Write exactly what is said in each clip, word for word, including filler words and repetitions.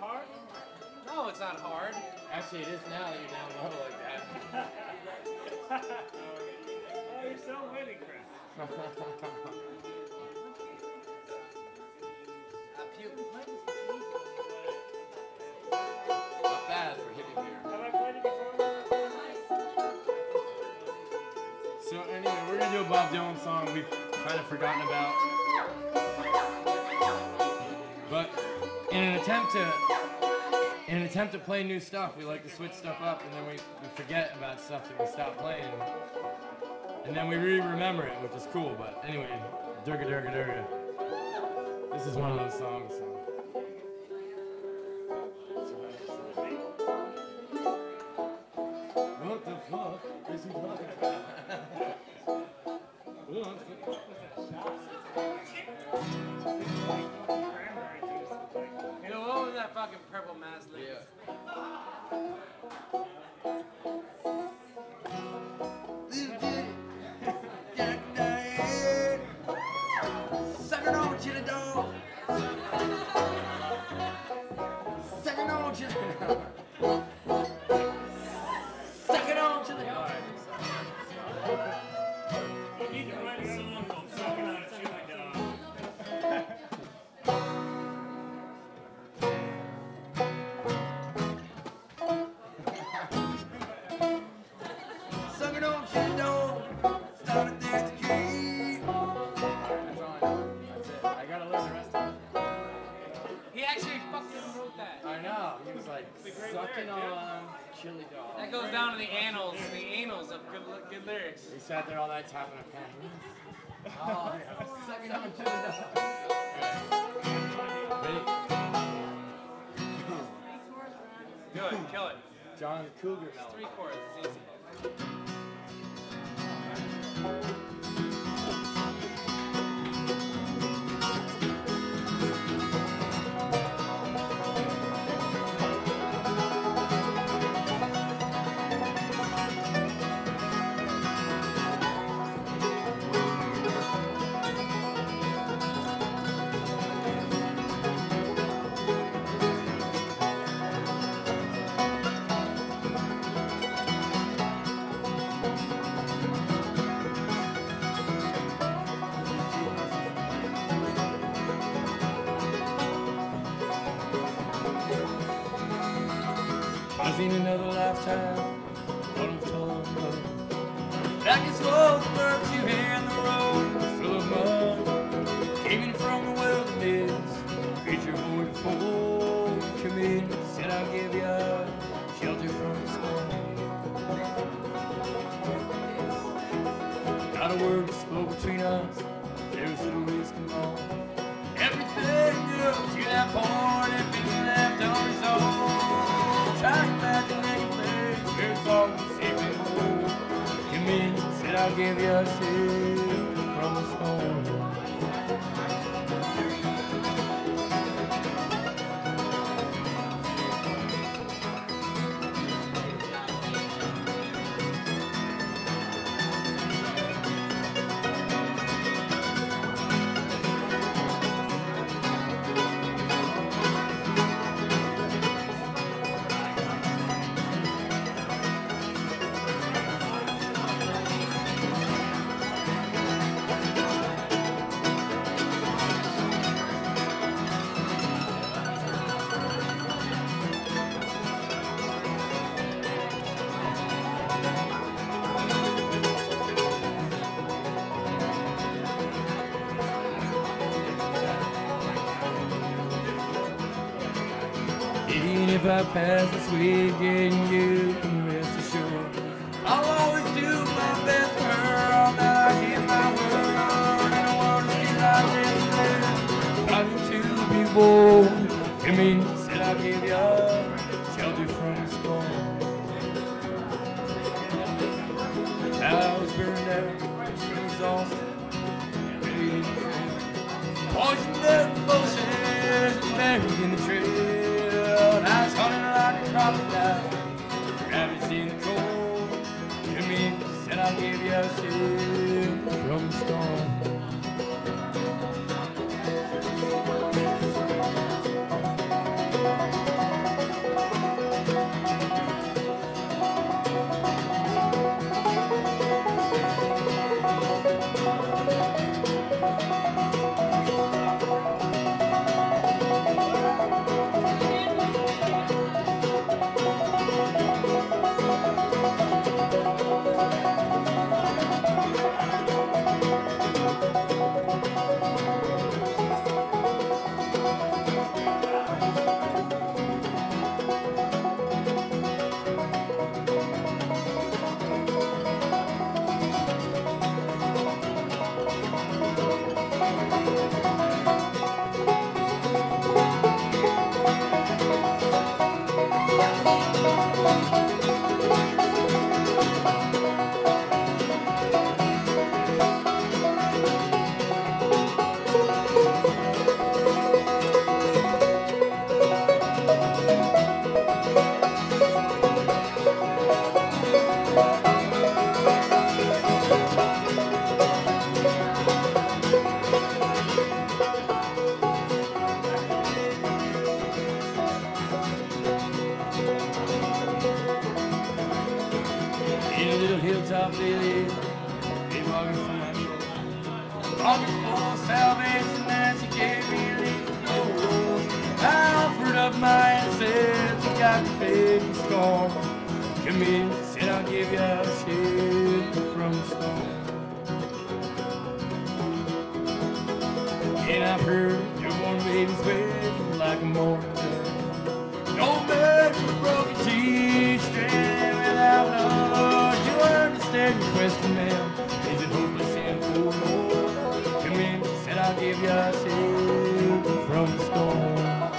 hard? No, it's not hard. Actually, it is now that you're down low like that. Oh, you're so witty, Chris. I puke. Not bad for hippie beer. Have I played it before? So anyway, we're gonna do a Bob Dylan song we've kind of forgotten about. But in an attempt to in an attempt to play new stuff, we like to switch stuff up and then we, we forget about stuff that we stopped playing. And then we re-remember it, which is cool, but anyway, Durga Durga Durga. This is one of those songs. So. What the fuck is he talking about? What the You know, what was that fucking purple mask lady? Yeah. Sucking on chili dog. Sucking on chili dog. Sucking on chili dog. You need to write a song called Sucking on a Chili Dog. Sucking on chili dog. Started there at the tree. That's all I know. That's it. I gotta learn the rest of it. He actually fucking wrote that. I know. He was like sucking on chili dog. That goes down to the annals, the annals of good, good lyrics. He sat there all night tapping a pen. Oh, yeah. Sucking on chili dog. Ready? Do it, kill it. John Cougar It's melody. three chords, it's easy. I've seen another lifetime. What I'm told. Back and slow, the birds you hear in the road, full of mud. Came in from the wilderness. Preacher boy before come in, said I'll give you shelter from the storm. Not a word was spoke between us. There was little ways come on. Everything up to that point, everything left on his own. Try to imagine any place where it's all the same and old. Come in, said I'll give you a shelter from the storm. Even if I pass this weekend, you can rest assured I'll always do my best for her. All that I give my word, and I want to see like this. Trying to be bold. Come in, said I'll give you shelter from the storm. I was burned out, exhausted, ready to fail. Poisoned up emotions, buried in the trail. I was hunting like a crocodile, rabbits in the cold. Come in, said I'll give you a shelter from the storm. top daily. Be walking for my soul. Walking for salvation that she gave me leaving gold. I offered up my assets and got paid in scorn. Come in, said I'll give you a shade from the storm. And I've heard newborn babies wailing like a morning bird. No man with broken teeth, stranded without love. You understand your question, ma'am? Is it hopeless and forlorn? Come in, she said I'll give you a shade from the storm.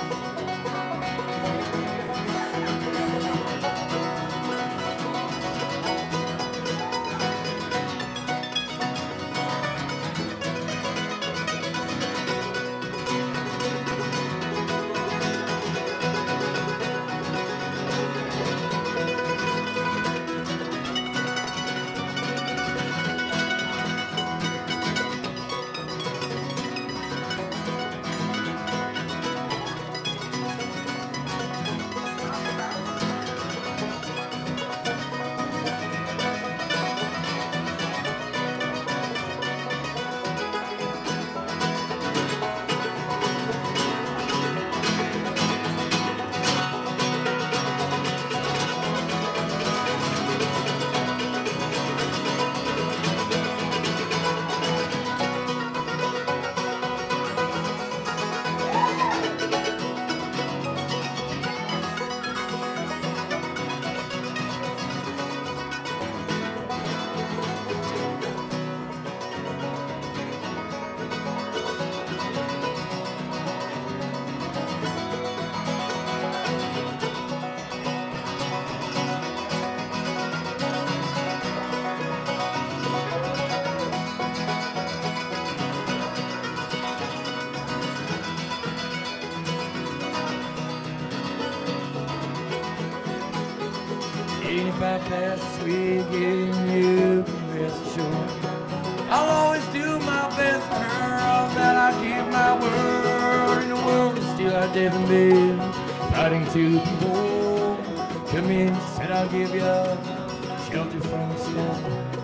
eighty-five past the sweet getting you can rest assured. I'll always do my best for her, all that I give my word. In the world is still out there for me, fighting to be whole. Come in, she said I'll give you shelter from the storm.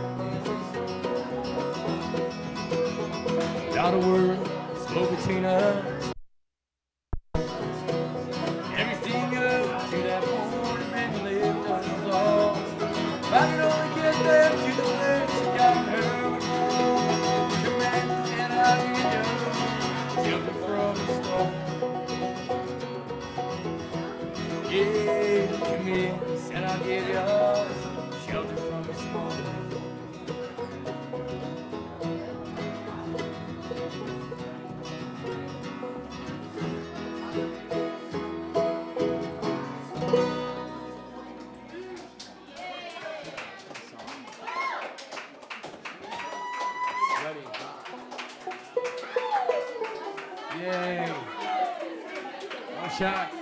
Not a word spoke between us. Everything up to that point had been lived unlost. If I could only get them to the place that got her home. Come in, and I'll give you shelter from the storm. Yeah, come in, and I'll give you shelter from the storm. Yay. No shots.